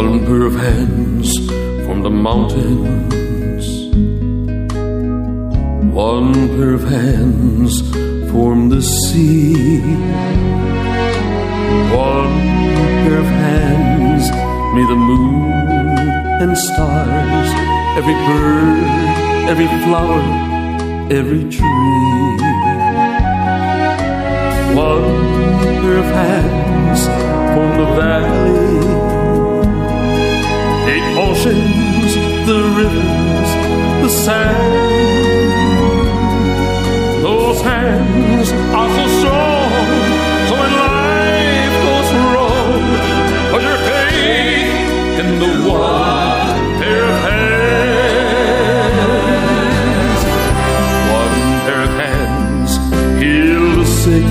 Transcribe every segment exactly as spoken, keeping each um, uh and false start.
One pair of hands from the mountains, one pair of hands form the sea. One pair of hands made the moon and stars, every bird, every flower, every tree. One pair of hands form the valley, eight oceans, the rivers, the sand. Those hands are so strong, so when life goes wrong, put your faith in the one pair of hands. One pair of hands heal the sick.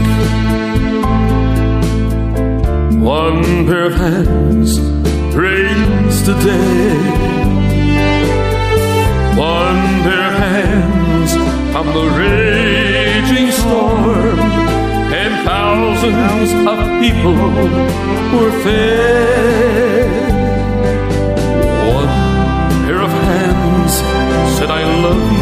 One pair of hands raise the dead. One pair of hands from the raging storm, and thousands of people were fed. One pair of hands said, I love you.